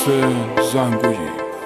زنگویی.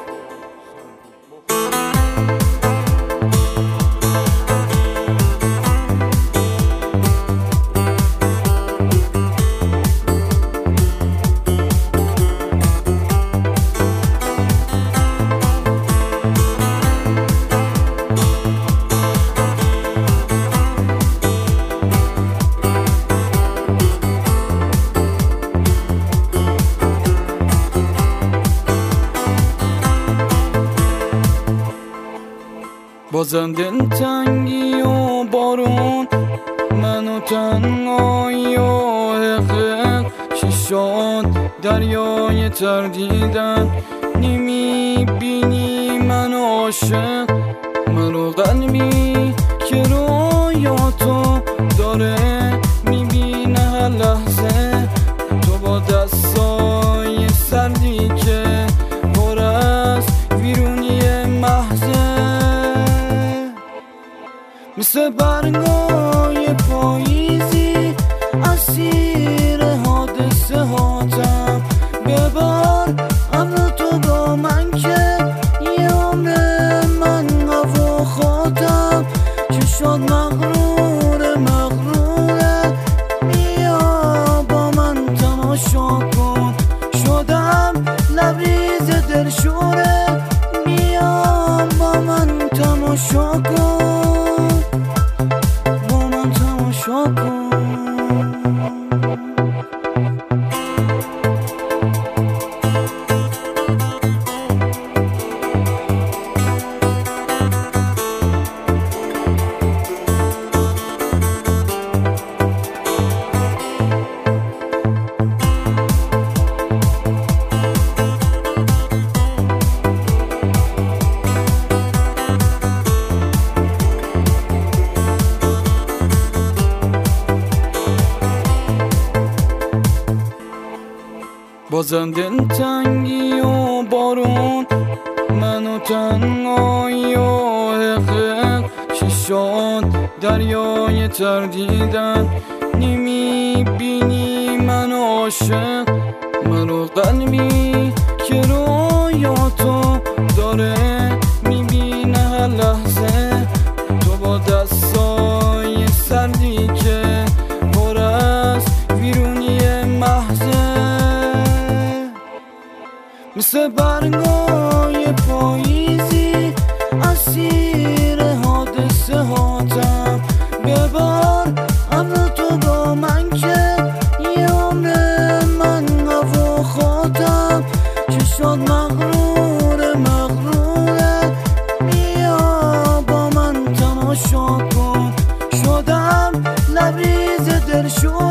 بازم دل تنگی و بارون، منو تنهایی و حقیق چی شد دریای تردیدن. نمیبینی من عاشق، منو قلبی که رویاتو داره میبینه هر لحظه. تو با دستای سردی که پر از ویرونی محضه، مثل برگای پاییزی اسیر حادثه هاتم. ببار ابر تو با من که یه عمر من هوا خواهم. چه شد مغروره بیا با من تماشا کن. شدم لبریز دلشوره، بیا با من تماشا کن. بازم دل تنگی و بارون، منو تنهایی و حقیق چی شد دریای تردیدن. نمیبینی من عاشق، منو قلبی که رویاتو داره میبینه هر لحظه. تو با دستای سردی که پر از ویرونی محضه، مثل برگای پاییزی اسیر حادثه هاتم. ببار ابر تو با من که یه عمر من هوا خواهم. چه شد مغروره بیا با من تماشا کن. شدم لبریز دلشوره،